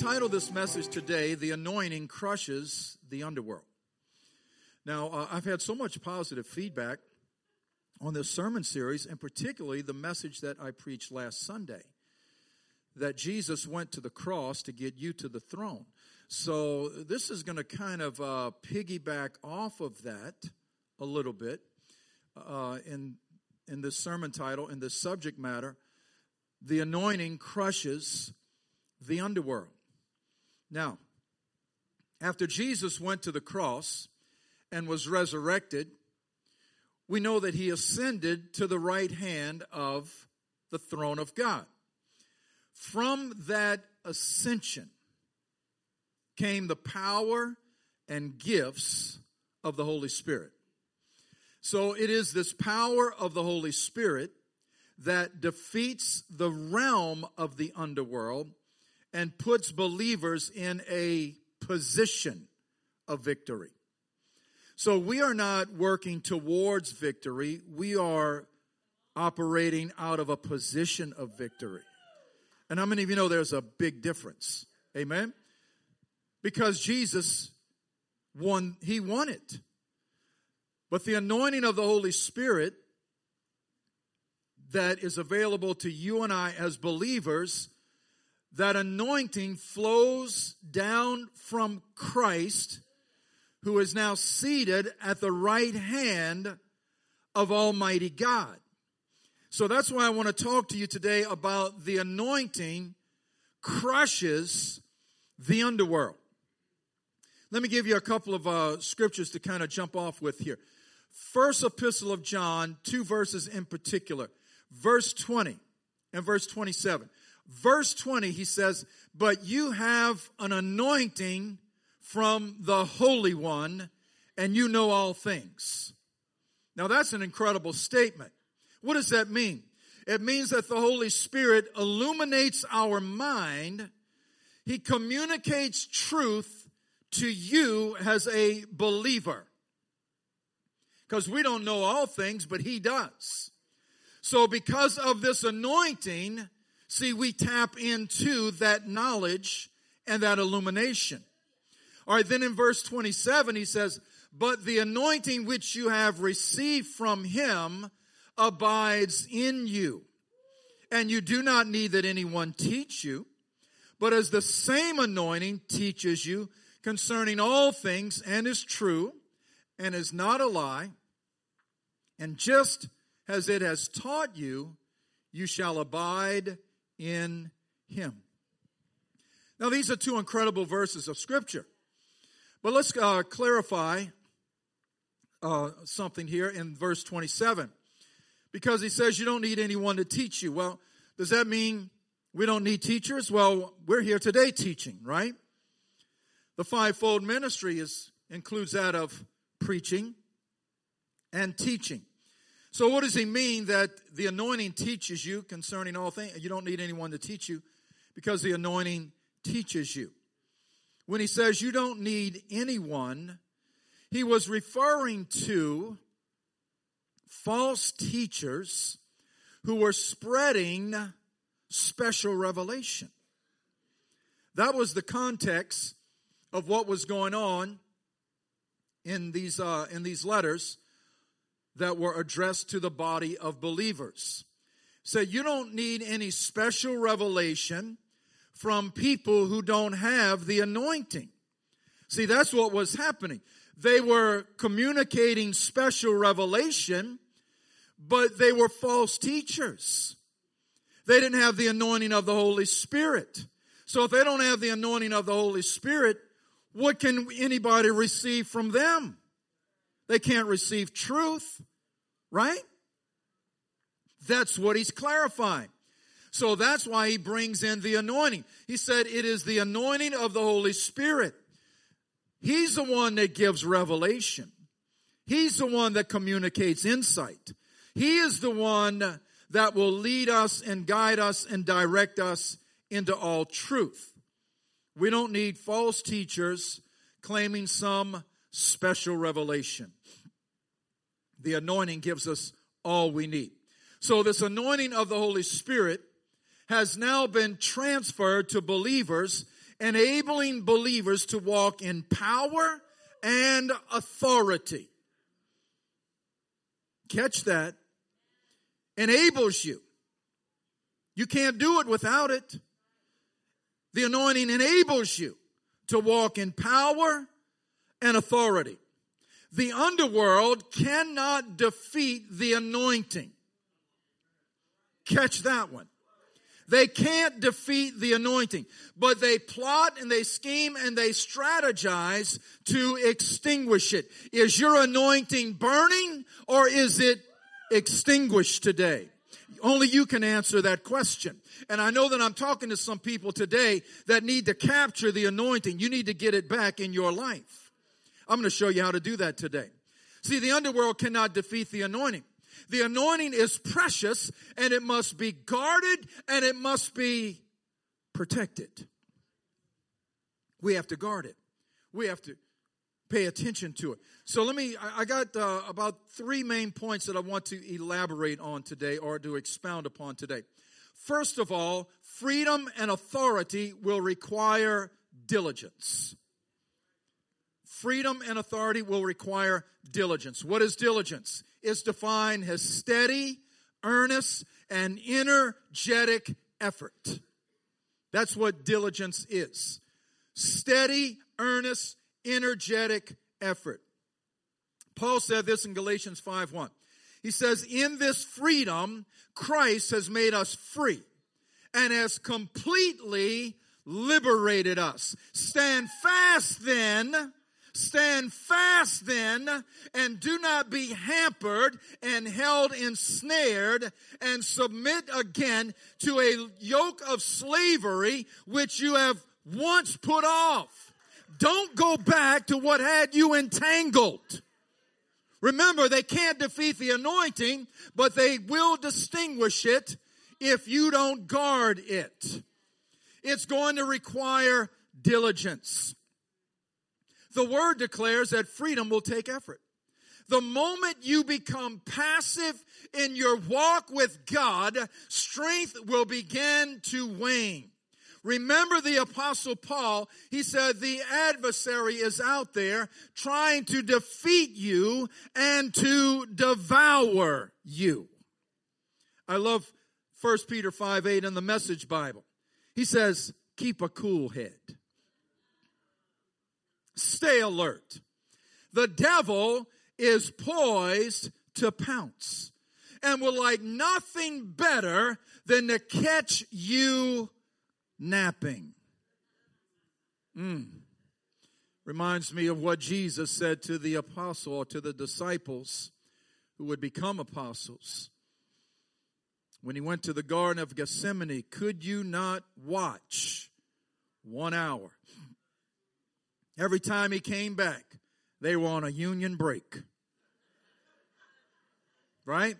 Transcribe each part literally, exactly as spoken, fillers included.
entitled this message today, The Anointing Crushes the Underworld. Now, uh, I've had so much positive feedback on this sermon series, and particularly the message that I preached last Sunday, that Jesus went to the cross to get you to the throne. So this is going to kind of uh, piggyback off of that a little bit uh, in, in this sermon title, in this subject matter, The Anointing Crushes the Underworld. Now, after Jesus went to the cross and was resurrected, we know that he ascended to the right hand of the throne of God. From that ascension came the power and gifts of the Holy Spirit. So it is this power of the Holy Spirit that defeats the realm of the underworld and puts believers in a position of victory. So we are not working towards victory. We are operating out of a position of victory. And how many of you know there's a big difference? Amen? Because Jesus won, he won it. But the anointing of the Holy Spirit that is available to you and I as believers, that anointing flows down from Christ, who is now seated at the right hand of Almighty God. So that's why I want to talk to you today about the anointing crushes the underworld. Let me give you a couple of uh, scriptures to kind of jump off with here. First Epistle of John, two verses in particular. Verse twenty and verse twenty-seven. Verse twenty, he says, "But you have an anointing from the Holy One, and you know all things." Now that's an incredible statement. What does that mean? It means that the Holy Spirit illuminates our mind. He communicates truth to you as a believer. Because we don't know all things, but he does. So because of this anointing, see, we tap into that knowledge and that illumination. All right, then in verse twenty-seven, he says, "But the anointing which you have received from him abides in you. And you do not need that anyone teach you, but as the same anointing teaches you concerning all things, and is true, and is not a lie, and just as it has taught you, you shall abide in him." Now, these are two incredible verses of Scripture. But let's uh, clarify uh, something here in verse twenty-seven. Because he says you don't need anyone to teach you. Well, does that mean we don't need teachers? Well, we're here today teaching, right? The fivefold ministry is includes that of preaching and teaching. So what does he mean that the anointing teaches you concerning all things? You don't need anyone to teach you because the anointing teaches you. When he says you don't need anyone, he was referring to false teachers who were spreading special revelation. That was the context of what was going on in these uh, in these letters that were addressed to the body of believers. So you don't need any special revelation from people who don't have the anointing. See, that's what was happening. They were communicating special revelation, but they were false teachers. They didn't have the anointing of the Holy Spirit. So if they don't have the anointing of the Holy Spirit, what can anybody receive from them? They can't receive truth, right? That's what he's clarifying. So that's why he brings in the anointing. He said it is the anointing of the Holy Spirit. He's the one that gives revelation. He's the one that communicates insight. He is the one that will lead us and guide us and direct us into all truth. We don't need false teachers claiming some special revelation. The anointing gives us all we need. So this anointing of the Holy Spirit has now been transferred to believers, enabling believers to walk in power and authority. Catch that. Enables you. You can't do it without it. The anointing enables you to walk in power and authority. The underworld cannot defeat the anointing. Catch that one. They can't defeat the anointing, but they plot and they scheme and they strategize to extinguish it. Is your anointing burning or is it extinguished today? Only you can answer that question. And I know that I'm talking to some people today that need to capture the anointing. You need to get it back in your life. I'm going to show you how to do that today. See, the underworld cannot defeat the anointing. The anointing is precious and it must be guarded and it must be protected. We have to guard it. We have to pay attention to it. So let me, I got uh, about three main points that I want to elaborate on today or to expound upon today. First of all, freedom and authority will require diligence. Freedom and authority will require diligence. What is diligence? It's defined as steady, earnest, and energetic effort. That's what diligence is. Steady, earnest, energetic effort. Paul said this in Galatians five one. He says, in this freedom, Christ has made us free and has completely liberated us. Stand fast then, stand fast then, and do not be hampered and held ensnared and submit again to a yoke of slavery which you have once put off. Don't go back to what had you entangled. Remember, they can't defeat the anointing, but they will distinguish it if you don't guard it. It's going to require diligence. The word declares that freedom will take effort. The moment you become passive in your walk with God, strength will begin to wane. Remember the Apostle Paul, he said the adversary is out there trying to defeat you and to devour you. I love First Peter five eight in the Message Bible. He says, keep a cool head. Stay alert. The devil is poised to pounce and would like nothing better than to catch you napping. Mm. Reminds me of what Jesus said to the apostle or to the disciples who would become apostles. When he went to the Garden of Gethsemane, could you not watch one hour? Every time he came back, they were on a union break. Right?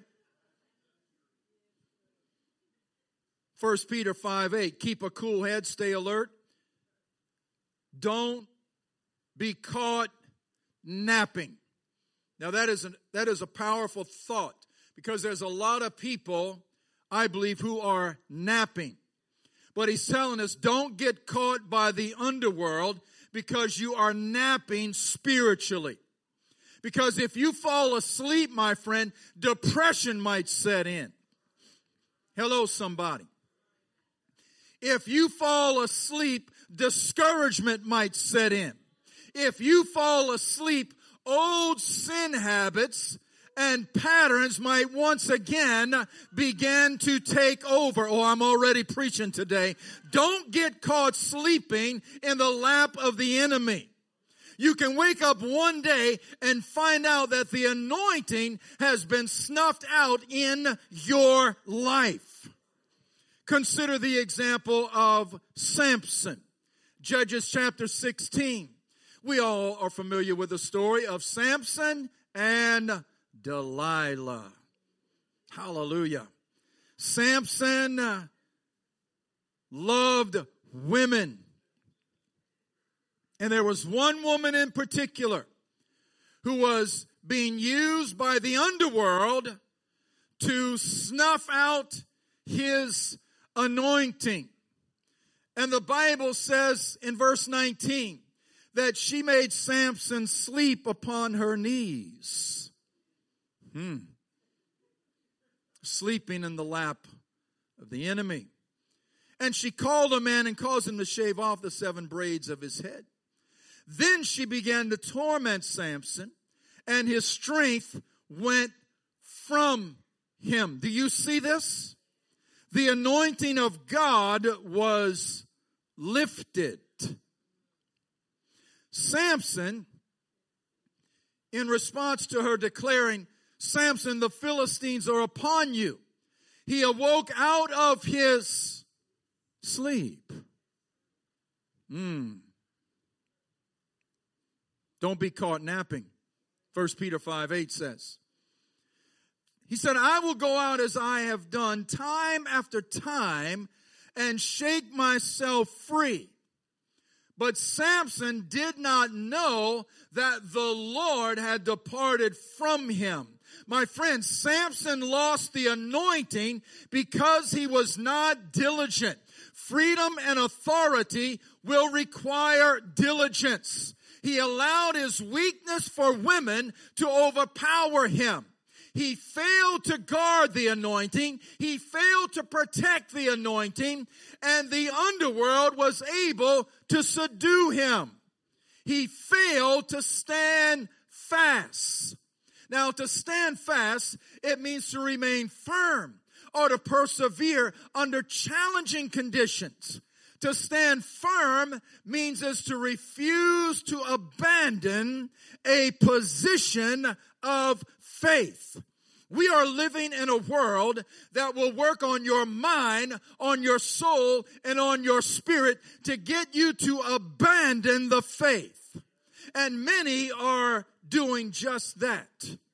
First Peter five eight, keep a cool head, stay alert. Don't be caught napping. Now that is, an, that is a powerful thought because there's a lot of people, I believe, who are napping. But he's telling us don't get caught by the underworld because you are napping spiritually. Because if you fall asleep, my friend, depression might set in. Hello, somebody. If you fall asleep, discouragement might set in. If you fall asleep, old sin habits and patterns might once again begin to take over. Oh, I'm already preaching today. Don't get caught sleeping in the lap of the enemy. You can wake up one day and find out that the anointing has been snuffed out in your life. Consider the example of Samson. Judges chapter sixteen. We all are familiar with the story of Samson and Delilah. Hallelujah. Samson loved women. And there was one woman in particular who was being used by the underworld to snuff out his anointing. And the Bible says in verse nineteen that she made Samson sleep upon her knees. Hmm. Sleeping in the lap of the enemy. And she called a man and caused him to shave off the seven braids of his head. Then she began to torment Samson, and his strength went from him. Do you see this? The anointing of God was lifted. Samson, in response to her declaring, Samson, the Philistines are upon you, he awoke out of his sleep. Hmm. Don't be caught napping. First Peter five eight says. He said, I will go out as I have done time after time and shake myself free. But Samson did not know that the Lord had departed from him. My friends, Samson lost the anointing because he was not diligent. Freedom and authority will require diligence. He allowed his weakness for women to overpower him. He failed to guard the anointing. He failed to protect the anointing. And the underworld was able to subdue him. He failed to stand fast. Now, to stand fast, it means to remain firm or to persevere under challenging conditions. To stand firm means is to refuse to abandon a position of faith. We are living in a world that will work on your mind, on your soul, and on your spirit to get you to abandon the faith. And many are doing just that.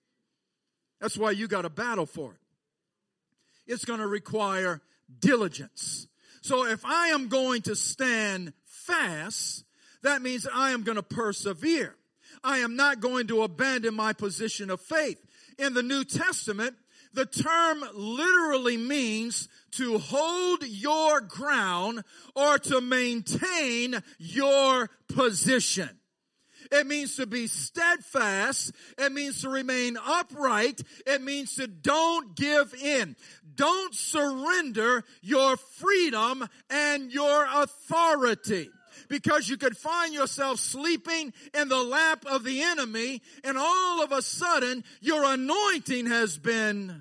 That's why you got to battle for it. It's going to require diligence. So if I am going to stand fast, that means I am going to persevere. I am not going to abandon my position of faith. In the New Testament, the term literally means to hold your ground or to maintain your position. It means to be steadfast. It means to remain upright. It means to don't give in. Don't surrender your freedom and your authority. Because you could find yourself sleeping in the lap of the enemy, and all of a sudden your anointing has been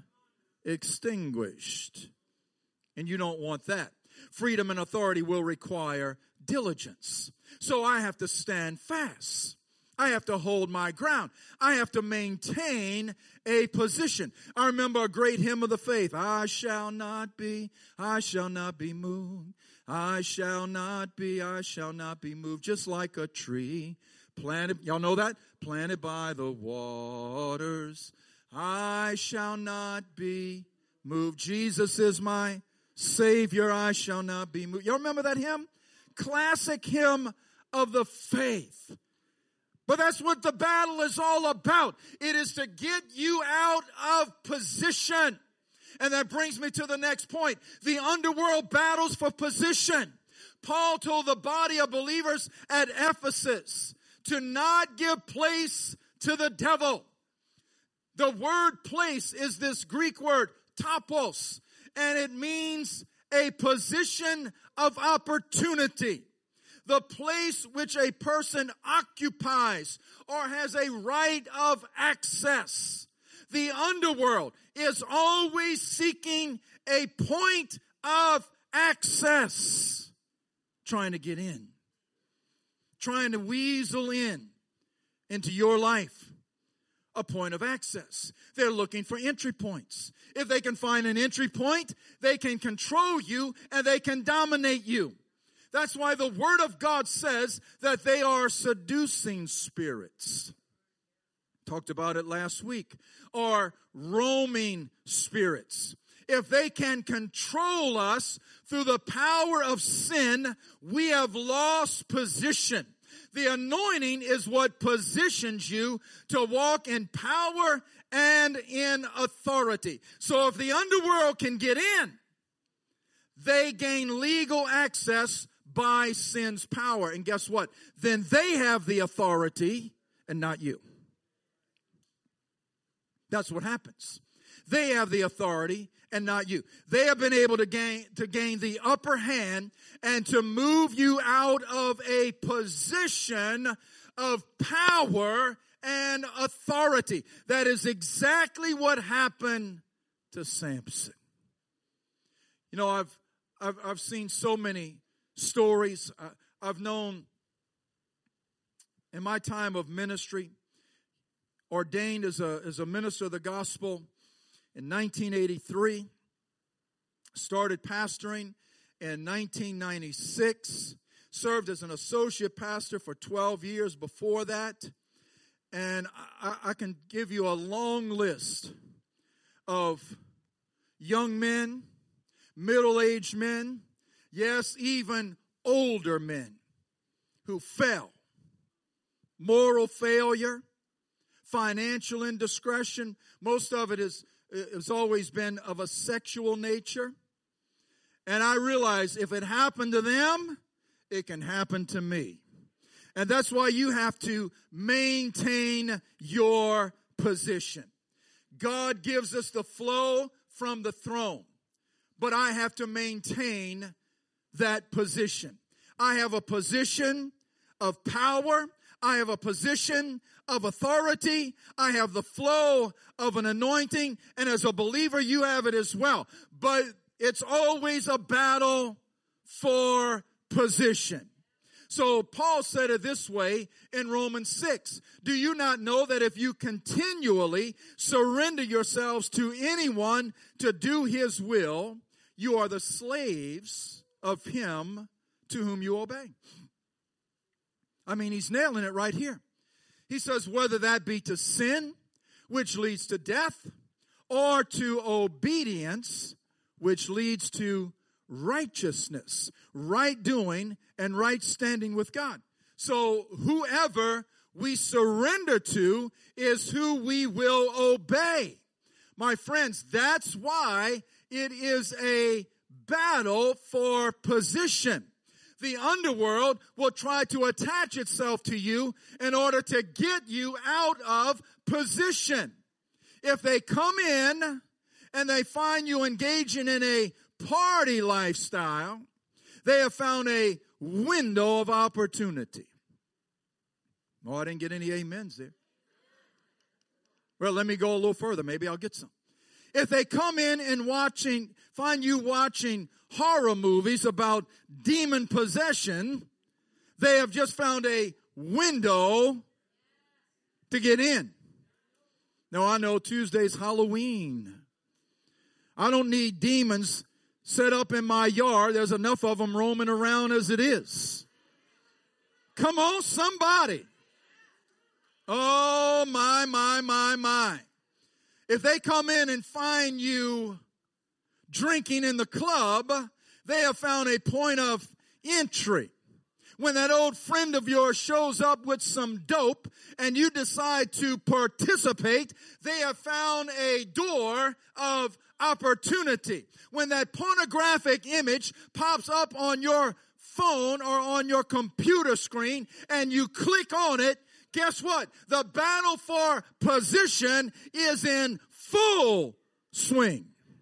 extinguished. And you don't want that. Freedom and authority will require diligence. So I have to stand fast. I have to hold my ground. I have to maintain a position. I remember a great hymn of the faith. I shall not be, I shall not be moved. I shall not be, I shall not be moved. Just like a tree planted, y'all know that? Planted by the waters. I shall not be moved. Jesus is my Savior. I shall not be moved. Y'all remember that hymn? Classic hymn of the faith. But that's what the battle is all about. It is to get you out of position. And that brings me to the next point. The underworld battles for position. Paul told the body of believers at Ephesus to not give place to the devil. The word place is this Greek word, topos, and it means a position of opportunity. The place which a person occupies or has a right of access. The underworld is always seeking a point of access. Trying to get in. Trying to weasel in into your life. A point of access. They're looking for entry points. If they can find an entry point, they can control you and they can dominate you. That's why the Word of God says that they are seducing spirits. Talked about it last week. Or roaming spirits. If they can control us through the power of sin, we have lost position. The anointing is what positions you to walk in power and in authority. So if the underworld can get in, they gain legal access by sin's power. And guess what? Then they have the authority and not you. That's what happens. They have the authority and not you. They have been able to gain, to gain the upper hand and to move you out of a position of power and authority. That is exactly what happened to Samson. You know, I've I've, I've seen so many stories. I, I've known in my time of ministry, ordained as a as a minister of the gospel in nineteen eighty-three, started pastoring in nineteen ninety-six, served as an associate pastor for twelve years before that, and I, I can give you a long list of young men, middle-aged men, yes, even older men who fell. Moral failure, financial indiscretion. Most of it is has always been of a sexual nature. And I realize if it happened to them, it can happen to me. And that's why you have to maintain your position. God gives us the flow from the throne, but I have to maintain that position. I have a position of power. I have a position of authority. I have the flow of an anointing. And as a believer, you have it as well. But it's always a battle for position. So Paul said it this way in Romans six. Do you not know that if you continually surrender yourselves to anyone to do his will, you are the slaves of him to whom you obey? I mean, he's nailing it right here. He says, whether that be to sin, which leads to death, or to obedience, which leads to righteousness, right doing, and right standing with God. So whoever we surrender to is who we will obey. My friends, that's why it is a battle for position. The underworld will try to attach itself to you in order to get you out of position. If they come in and they find you engaging in a party lifestyle, they have found a window of opportunity. Oh, I didn't get any amens there. Well, let me go a little further. Maybe I'll get some. If they come in and watching, find you watching horror movies about demon possession, they have just found a window to get in. Now, I know Tuesday's Halloween. I don't need demons set up in my yard. There's enough of them roaming around as it is. Come on, somebody. Oh, my, my, my, my. If they come in and find you drinking in the club, they have found a point of entry. When that old friend of yours shows up with some dope and you decide to participate, they have found a door of opportunity. When that pornographic image pops up on your phone or on your computer screen and you click on it, guess what? The battle for position is in full swing.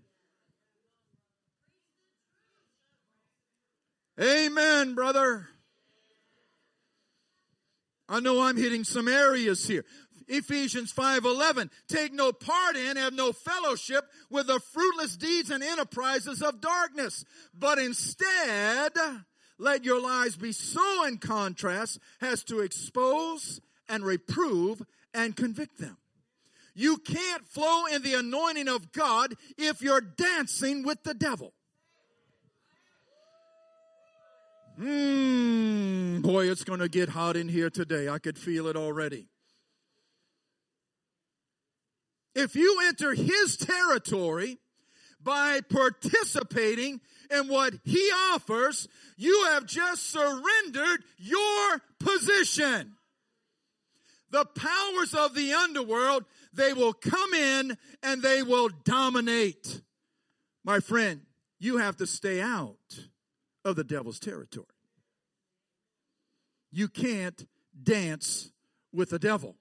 Amen, brother. I know I'm hitting some areas here. Ephesians five eleven, take no part in, have no fellowship with the fruitless deeds and enterprises of darkness, but instead let your lives be so in contrast as to expose and reprove and convict them. You can't flow in the anointing of God if you're dancing with the devil. Hmm, boy, it's going to get hot in here today. I could feel it already. If you enter his territory by participating in what he offers, you have just surrendered your position. The powers of the underworld, they will come in and they will dominate. My friend, you have to stay out of the devil's territory. you can't dance with the devil.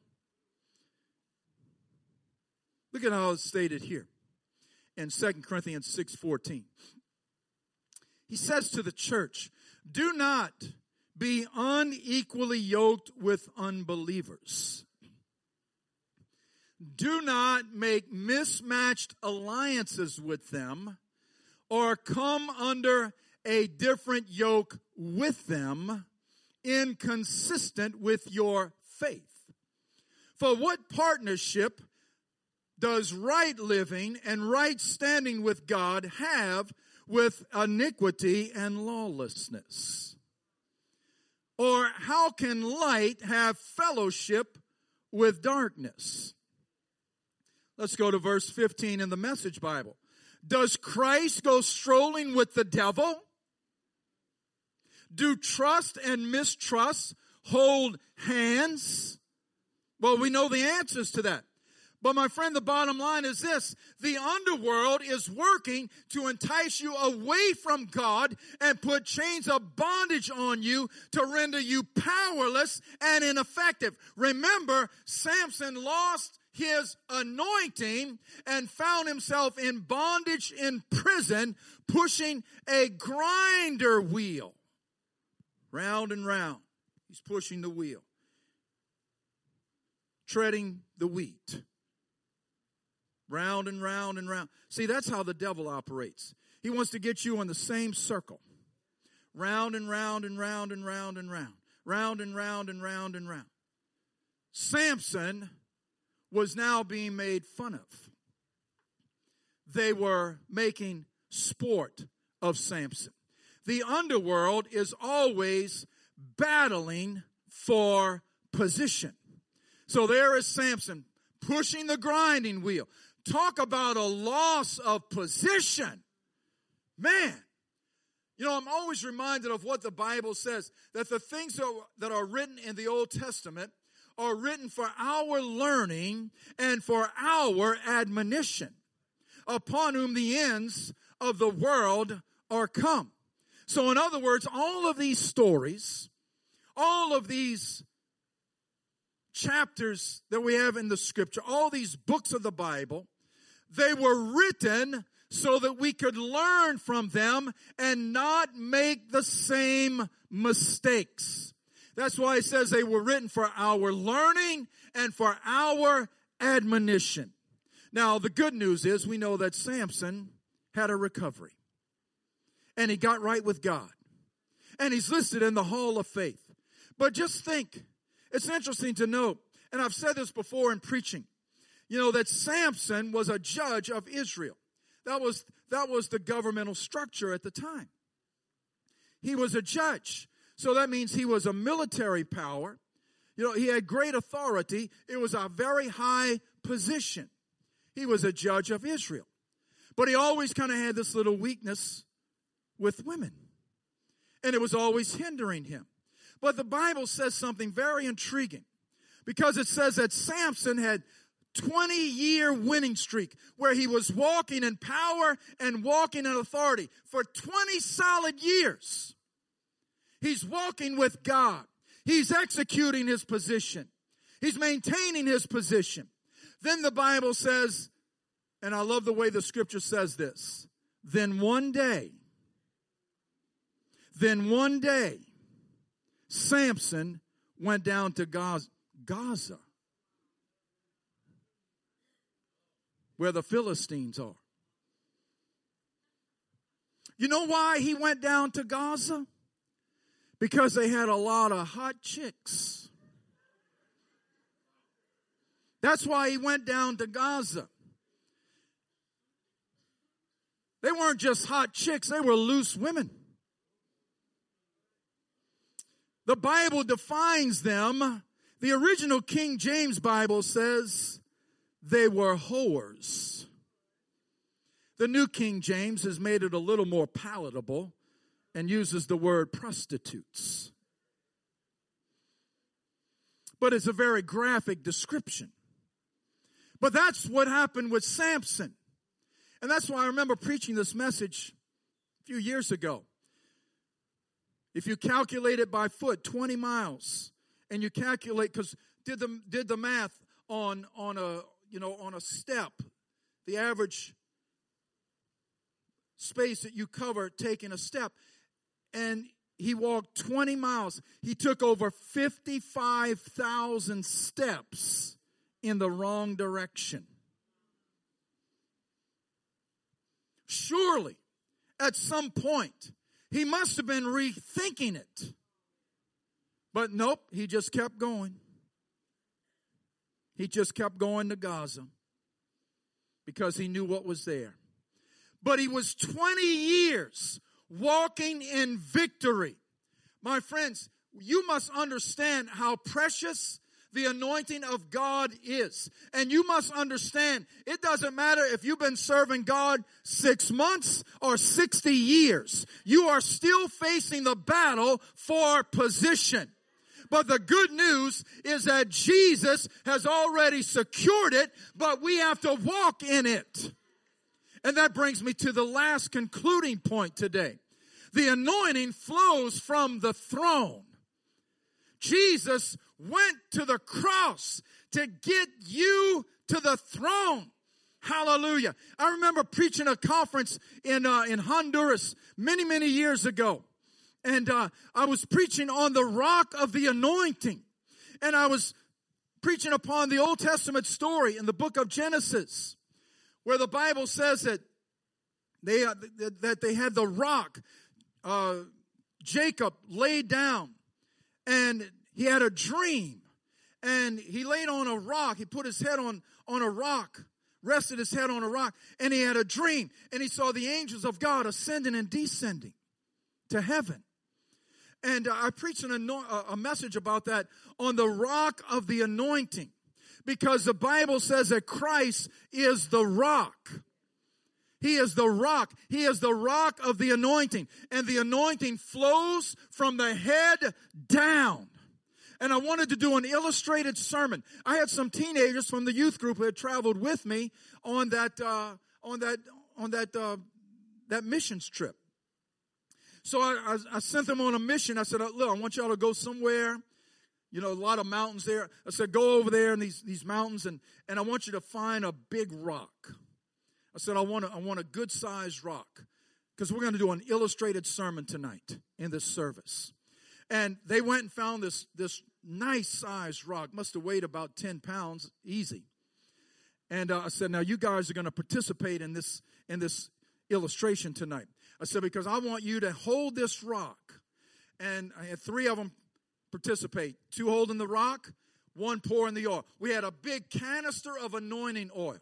Look at how it's stated here in Second Corinthians six fourteen. He says to the church, do not be unequally yoked with unbelievers. Do not make mismatched alliances with them or come under a different yoke with them, inconsistent with your faith. For what partnership does right living and right standing with God have with iniquity and lawlessness? Or how can light have fellowship with darkness? Let's go to verse fifteen in the Message Bible. Does Christ go strolling with the devil? Do trust and mistrust hold hands? Well, we know the answers to that. But my friend, the bottom line is this. The underworld is working to entice you away from God and put chains of bondage on you to render you powerless and ineffective. Remember, Samson lost his anointing and found himself in bondage in prison, pushing a grinder wheel. Round and round. He's pushing the wheel. Treading the wheat. Round and round and round. See, that's how the devil operates. He wants to get you in the same circle. Round and round and round and round and round. Round and round and round and round. Samson was now being made fun of. They were making sport of Samson. The underworld is always battling for position. So there is Samson pushing the grinding wheel. Talk about a loss of position. Man, you know, I'm always reminded of what the Bible says, that the things that are written in the Old Testament are written for our learning and for our admonition, upon whom the ends of the world are come. So in other words, all of these stories, all of these chapters that we have in the scripture, all these books of the Bible, they were written so that we could learn from them and not make the same mistakes. That's why it says they were written for our learning and for our admonition. Now, the good news is we know that Samson had a recovery. And he got right with God. And he's listed in the Hall of Faith. But just think, it's interesting to note, and I've said this before in preaching, you know, that Samson was a judge of Israel. That was, that was the governmental structure at the time. He was a judge. So that means he was a military power. You know, he had great authority. It was a very high position. He was a judge of Israel. But he always kind of had this little weakness with women. And it was always hindering him. But the Bible says something very intriguing. Because it says that Samson had twenty-year winning streak where he was walking in power and walking in authority. For twenty solid years, he's walking with God. He's executing his position. He's maintaining his position. Then the Bible says, and I love the way the scripture says this, then one day, then one day, Samson went down to Gaza, Gaza, where the Philistines are. You know why he went down to Gaza? Because they had a lot of hot chicks. That's why he went down to Gaza. They weren't just hot chicks, they were loose women. The Bible defines them. The original King James Bible says they were whores. The New King James has made it a little more palatable and uses the word prostitutes. But it's a very graphic description. But that's what happened with Samson. And that's why I remember preaching this message a few years ago. If you calculate it by foot, twenty miles, and you calculate, because did the did the math on on a you know on a step, the average space that you cover taking a step, and he walked twenty miles. He took over fifty-five thousand steps in the wrong direction. Surely, at some point, he must have been rethinking it. But nope, he just kept going. He just kept going to Gaza because he knew what was there. But he was twenty years walking in victory. My friends, you must understand how precious the anointing of God is. And you must understand, it doesn't matter if you've been serving God six months or sixty years. You are still facing the battle for position. But the good news is that Jesus has already secured it, but we have to walk in it. And that brings me to the last concluding point today. The anointing flows from the throne. Jesus went to the cross to get you to the throne. Hallelujah. I remember preaching a conference in uh, in Honduras many, many years ago. And uh, I was preaching on the rock of the anointing. And I was preaching upon the Old Testament story in the book of Genesis, where the Bible says that they, uh, that they had the rock. Uh, Jacob laid down and he had a dream. And he laid on a rock. He put his head on, on a rock, rested his head on a rock. And he had a dream. And he saw the angels of God ascending and descending to heaven. And uh, I preached an anoint, a message about that on the rock of the anointing. Because the Bible says that Christ is the rock. He is the rock. He is the rock of the anointing. And the anointing flows from the head down. And I wanted to do an illustrated sermon. I had some teenagers from the youth group who had traveled with me on that uh, on that on that uh, that missions trip. So I, I, I sent them on a mission. I said, "Look, I want y'all to go somewhere. You know, a lot of mountains there." I said, "Go over there in these these mountains, and and I want you to find a big rock." I said, "I want a, I want a good sized rock, because we're going to do an illustrated sermon tonight in this service." And they went and found this, this nice sized rock. Must have weighed about ten pounds, easy. And uh, I said, "Now you guys are going to participate in this, in this illustration tonight." I said, "Because I want you to hold this rock." And I had three of them participate. Two holding the rock, one pouring the oil. We had a big canister of anointing oil.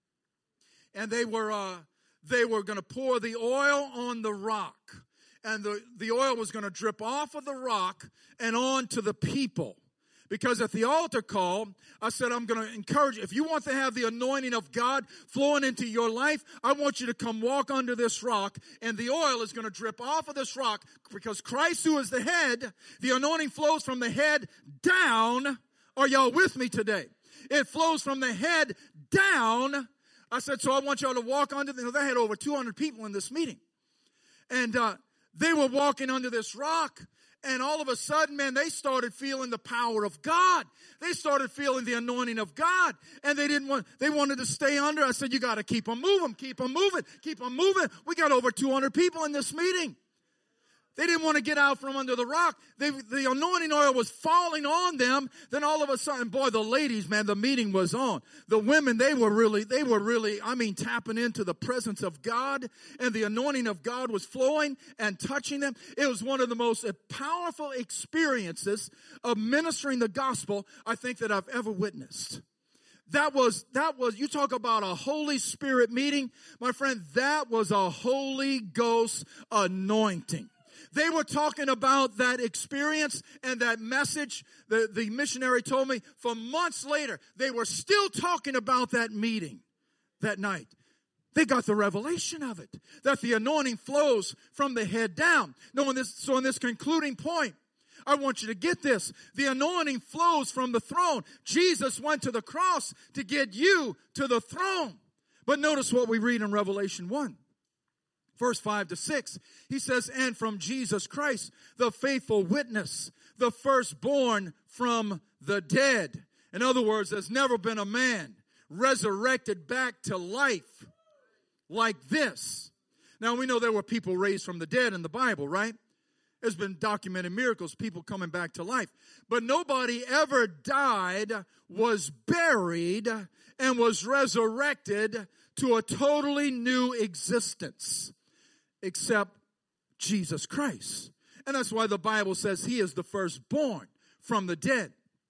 And they were, uh, they were going to pour the oil on the rock. And the, the oil was going to drip off of the rock and on to the people. Because at the altar call, I said, I'm going to encourage you. If you want to have the anointing of God flowing into your life, I want you to come walk under this rock. And the oil is going to drip off of this rock. Because Christ, who is the head, the anointing flows from the head down. Are y'all with me today? It flows from the head down. I said, so I want y'all to walk under. They had over two hundred people in this meeting. And, uh, They were walking under this rock, and all of a sudden, man, they started feeling the power of God. They started feeling the anointing of God, and they didn't want, they wanted to stay under. I said, you got to keep them moving, keep them moving, keep them moving. We got over two hundred people in this meeting. They didn't want to get out from under the rock. They, the anointing oil was falling on them. Then all of a sudden, boy, the ladies, man, the meeting was on. The women, they were really, they were really, I mean, tapping into the presence of God. And the anointing of God was flowing and touching them. It was one of the most powerful experiences of ministering the gospel, I think, that I've ever witnessed. That was, that was, you talk about a Holy Spirit meeting. My friend, that was a Holy Ghost anointing. They were talking about that experience and that message. The, the missionary told me for months later, they were still talking about that meeting that night. They got the revelation of it, that the anointing flows from the head down. No, in this, so in this concluding point, I want you to get this. The anointing flows from the throne. Jesus went to the cross to get you to the throne. But notice what we read in Revelation one. verse five to six, he says, and from Jesus Christ, the faithful witness, the firstborn from the dead. In other words, there's never been a man resurrected back to life like this. Now, we know there were people raised from the dead in the Bible, right? There's been documented miracles, people coming back to life. But nobody ever died, was buried, and was resurrected to a totally new existence except Jesus Christ. And that's why the Bible says he is the firstborn from the dead.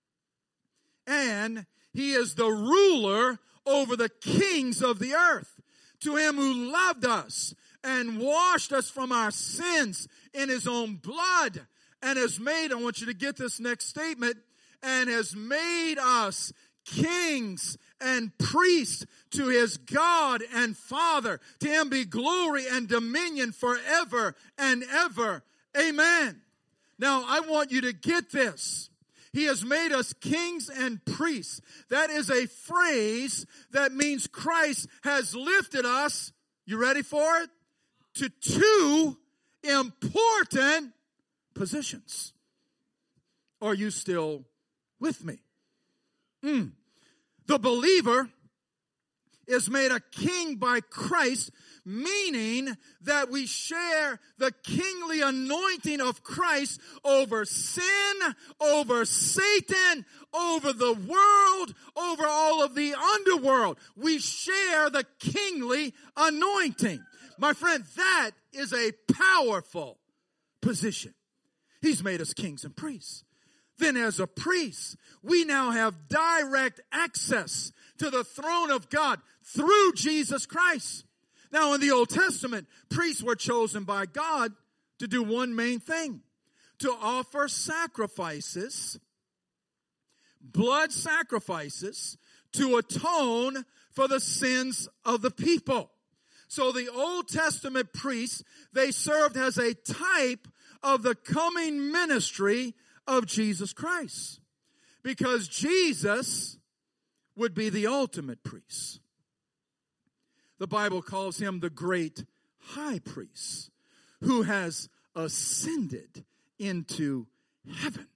And he is the ruler over the kings of the earth. To him who loved us and washed us from our sins in his own blood and has made, I want you to get this next statement, and has made us kings and priests to his God and Father. To him be glory and dominion forever and ever. Amen. Now, I want you to get this. He has made us kings and priests. That is a phrase that means Christ has lifted us, you ready for it? To two important positions. Are you still with me? Mm. The believer is made a king by Christ, meaning that we share the kingly anointing of Christ over sin, over Satan, over the world, over all of the underworld. We share the kingly anointing. My friend, that is a powerful position. He's made us kings and priests. Then as a priest, we now have direct access to the throne of God through Jesus Christ. Now in the Old Testament, priests were chosen by God to do one main thing: to offer sacrifices, blood sacrifices, to atone for the sins of the people. So the Old Testament priests, they served as a type of the coming ministry of Jesus Christ. Because Jesus would be the ultimate priest. The Bible calls him the great high priest who has ascended into heaven.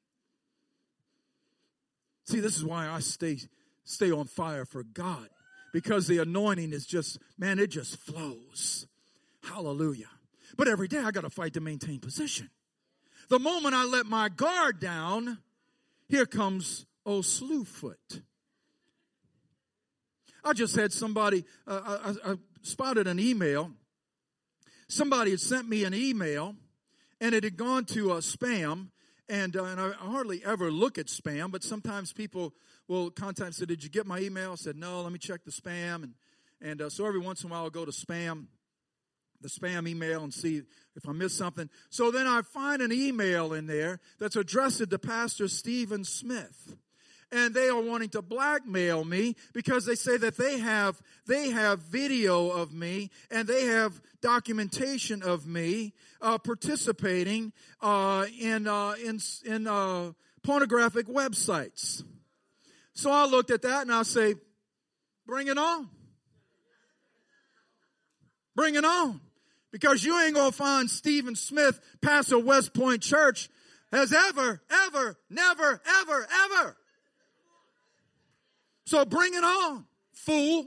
See, this is why I stay, stay on fire for God. Because the anointing is just, man, it just flows. Hallelujah. But every day I got to fight to maintain position. The moment I let my guard down, here comes old Slewfoot. I just had somebody, uh, I, I spotted an email. Somebody had sent me an email, and it had gone to uh, spam. And, uh, and I hardly ever look at spam, but sometimes people will contact and say, did you get my email? I said, no, let me check the spam. And, and uh, so every once in a while I'll go to spam, the spam email, and see if I miss something. So then I find an email in there that's addressed to Pastor Stephen Smith. And they are wanting to blackmail me because they say that they have they have video of me and they have documentation of me uh, participating uh, in uh, in in uh, pornographic websites. So I looked at that and I say, "Bring it on, bring it on," because you ain't gonna find Stephen Smith, pastor of West Point Church, has ever, ever, never, ever, ever. So bring it on, fool.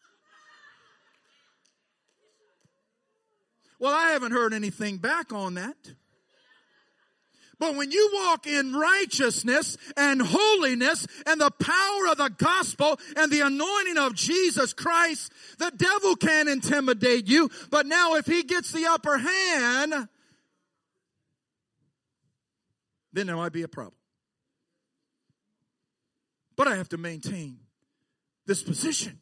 Well, I haven't heard anything back on that. But when you walk in righteousness and holiness and the power of the gospel and the anointing of Jesus Christ, the devil can't intimidate you. But now if he gets the upper hand, then there might be a problem. But I have to maintain this position.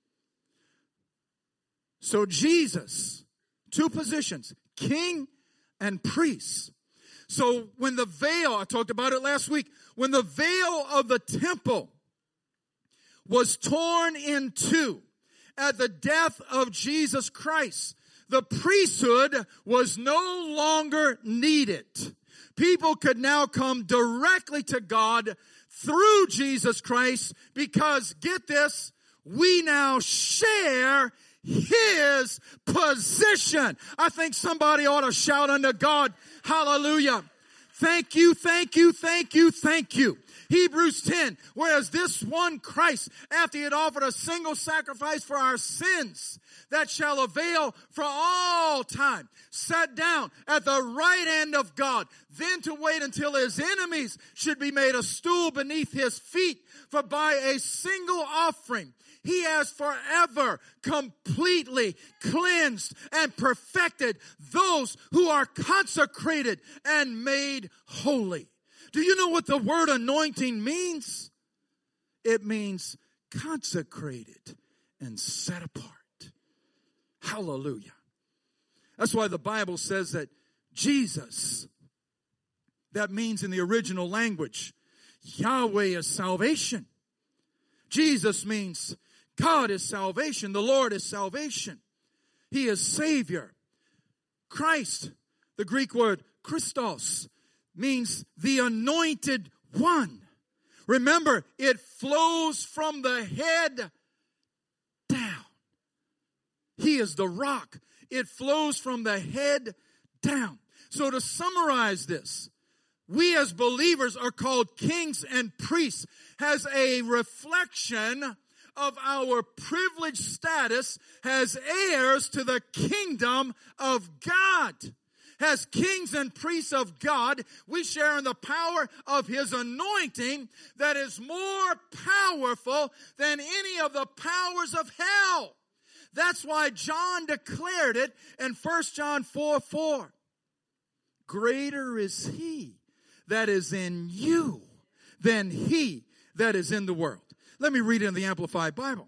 So Jesus, two positions, king and priest. So when the veil, I talked about it last week, when the veil of the temple was torn in two at the death of Jesus Christ, the priesthood was no longer needed. People could now come directly to God through Jesus Christ because, get this, we now share his position. I think somebody ought to shout unto God, hallelujah. Thank you, thank you, thank you, thank you. Hebrews ten, whereas this one Christ, after he had offered a single sacrifice for our sins, that shall avail for all time, sat down at the right hand of God, then to wait until his enemies should be made a stool beneath his feet. For by a single offering, he has forever completely cleansed and perfected those who are consecrated and made holy. Do you know what the word anointing means? It means consecrated and set apart. Hallelujah. That's why the Bible says that Jesus, that means in the original language, Yahweh is salvation. Jesus means God is salvation. The Lord is salvation. He is Savior. Christ, the Greek word Christos, means the anointed one. Remember, it flows from the head down. He is the rock. It flows from the head down. So to summarize this, we as believers are called kings and priests as a reflection of our privileged status as heirs to the kingdom of God. As kings and priests of God, we share in the power of his anointing that is more powerful than any of the powers of hell. That's why John declared it in First John four four. Greater is he that is in you than he that is in the world. Let me read it in the Amplified Bible.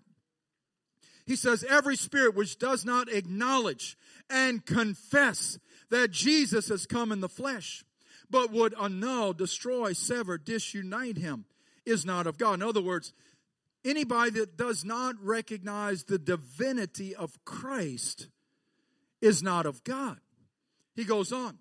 He says, every spirit which does not acknowledge and confess that Jesus has come in the flesh, but would annul, destroy, sever, disunite him, is not of God. In other words, anybody that does not recognize the divinity of Christ is not of God. He goes on.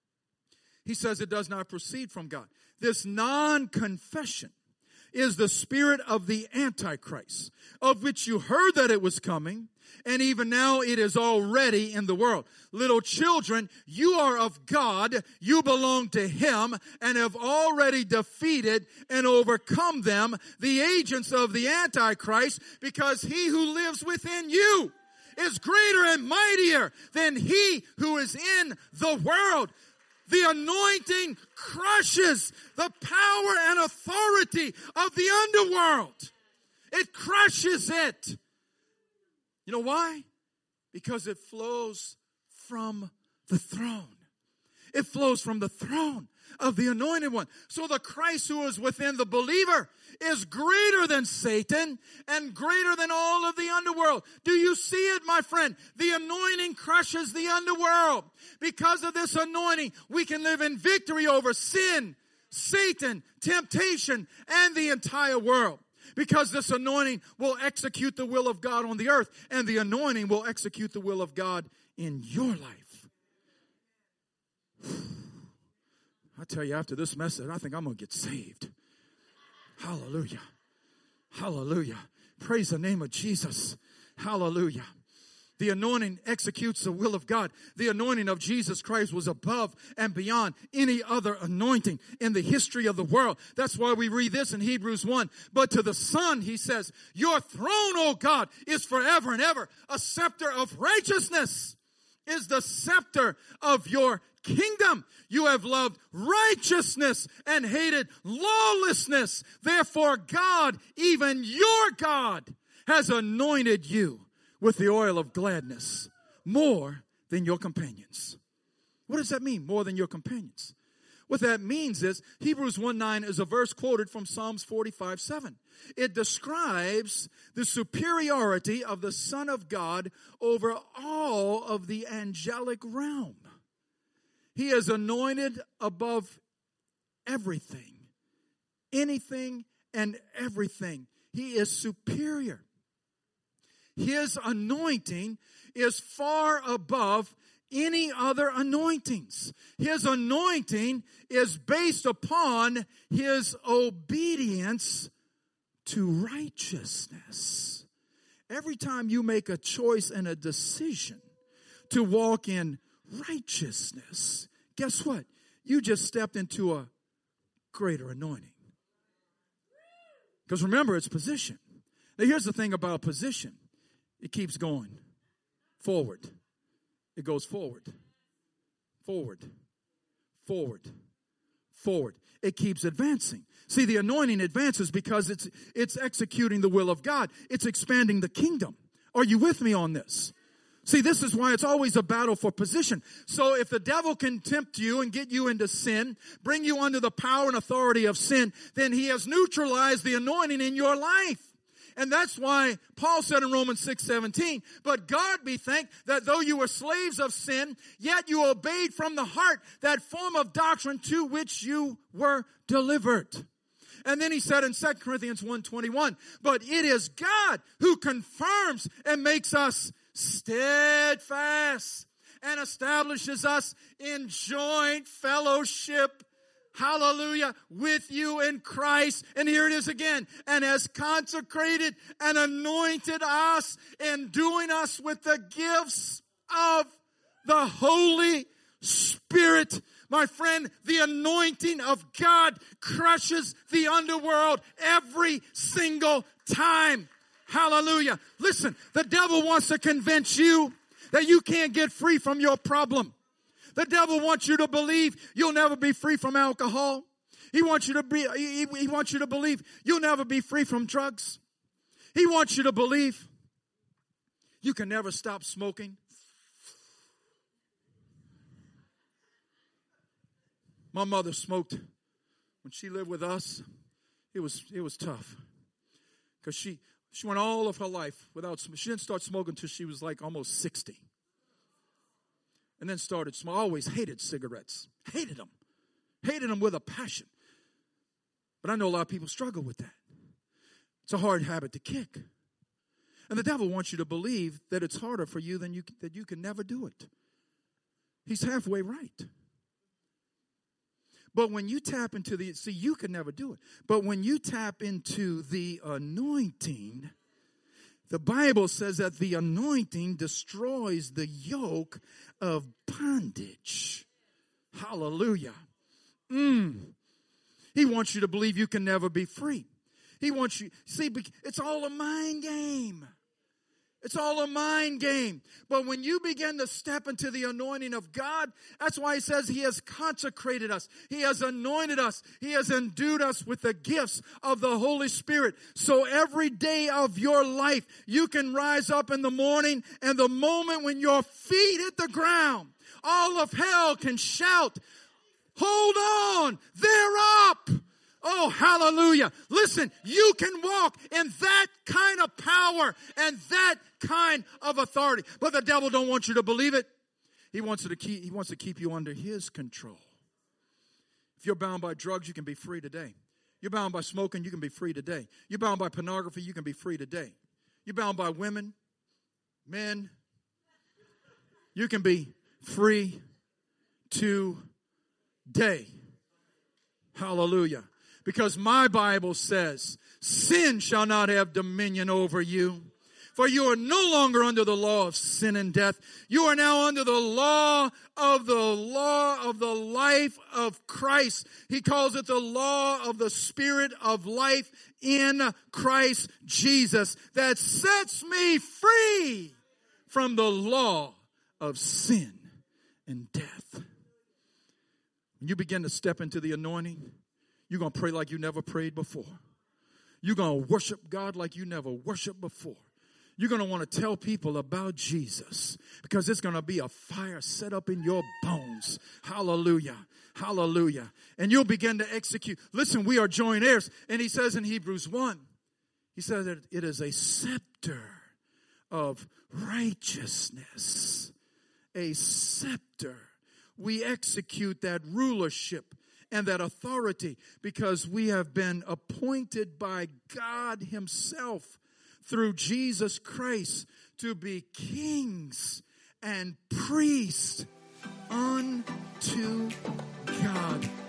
He says it does not proceed from God. This non-confession is the spirit of the Antichrist, of which you heard that it was coming, and even now it is already in the world. Little children, you are of God, you belong to him, and have already defeated and overcome them, the agents of the Antichrist, because he who lives within you is greater and mightier than he who is in the world. The anointing crushes the power and authority of the underworld. It crushes it. You know why? Because it flows from the throne. It flows from the throne of the anointed one. So the Christ who is within the believer is greater than Satan and greater than all of the underworld. Do you see it, my friend? The anointing crushes the underworld. Because of this anointing, we can live in victory over sin, Satan, temptation, and the entire world. Because this anointing will execute the will of God on the earth, and the anointing will execute the will of God in your life. I tell you, after this message, I think I'm going to get saved. Hallelujah. Hallelujah. Praise the name of Jesus. Hallelujah. The anointing executes the will of God. The anointing of Jesus Christ was above and beyond any other anointing in the history of the world. That's why we read this in Hebrews one. But to the Son, he says, your throne, O God, is forever and ever. A scepter of righteousness is the scepter of your kingdom. You have loved righteousness and hated lawlessness. Therefore, God, even your God, has anointed you with the oil of gladness more than your companions. What does that mean, more than your companions? What that means is Hebrews one nine is a verse quoted from Psalms forty-five seven. It describes the superiority of the Son of God over all of the angelic realm. He is anointed above everything, anything and everything. He is superior. His anointing is far above any other anointings. His anointing is based upon his obedience to righteousness. every time you make a choice and a decision to walk in righteousness, guess what? You just stepped into a greater anointing. Because remember, it's position. Now, here's the thing about position. It keeps going forward. It goes forward, forward, forward, forward. It keeps advancing. See, the anointing advances because it's it's executing the will of God. It's expanding the kingdom. Are you with me on this? See, this is why it's always a battle for position. So if the devil can tempt you and get you into sin, bring you under the power and authority of sin, then he has neutralized the anointing in your life. And that's why Paul said in Romans six seventeen, but God be thanked that though you were slaves of sin, yet you obeyed from the heart that form of doctrine to which you were delivered. And then he said in Second Corinthians one twenty-one, but it is God who confirms and makes us steadfast and establishes us in joint fellowship, hallelujah, with you in Christ. And here it is again. And has consecrated and anointed us, enduing us with the gifts of the Holy Spirit. My friend, the anointing of God crushes the underworld every single time. Hallelujah. Listen, the devil wants to convince you that you can't get free from your problem. The devil wants you to believe you'll never be free from alcohol. He wants you to be, he, he wants you to believe you'll never be free from drugs. He wants you to believe you can never stop smoking. My mother smoked when she lived with us. It was, it was tough because she, She went all of her life without smoking. She didn't start smoking until she was like almost sixty. And then started smoking. I always hated cigarettes. Hated them. Hated them with a passion. But I know a lot of people struggle with that. It's a hard habit to kick. And the devil wants you to believe that it's harder for you than you, that you can never do it. He's halfway right. But when you tap into the, see, you can never do it. But when you tap into the anointing, the Bible says that the anointing destroys the yoke of bondage. Hallelujah. Mm. He wants you to believe you can never be free. He wants you, see, it's all a mind game. It's all a mind game. But when you begin to step into the anointing of God, that's why he says he has consecrated us. He has anointed us. He has endued us with the gifts of the Holy Spirit. So every day of your life, you can rise up in the morning, and the moment when your feet hit the ground, all of hell can shout, hold on, they're up. Oh, hallelujah. Listen, you can walk in that kind of power and that kind of authority. But the devil don't want you to believe it. He wants you to keep, he wants to keep you under his control. If you're bound by drugs, you can be free today. You're bound by smoking, you can be free today. You're bound by pornography, you can be free today. You're bound by women, men, you can be free today. Hallelujah. Because my Bible says, sin shall not have dominion over you. For you are no longer under the law of sin and death. You are now under the law of the law of the life of Christ. He calls it the law of the Spirit of life in Christ Jesus that sets me free from the law of sin and death. When you begin to step into the anointing, you're going to pray like you never prayed before. You're going to worship God like you never worshiped before. You're going to want to tell people about Jesus because it's going to be a fire set up in your bones. Hallelujah. Hallelujah. And you'll begin to execute. Listen, we are joint heirs. And he says in Hebrews one, he says that it is a scepter of righteousness. A scepter. We execute that rulership and that authority because we have been appointed by God himself through Jesus Christ to be kings and priests unto God.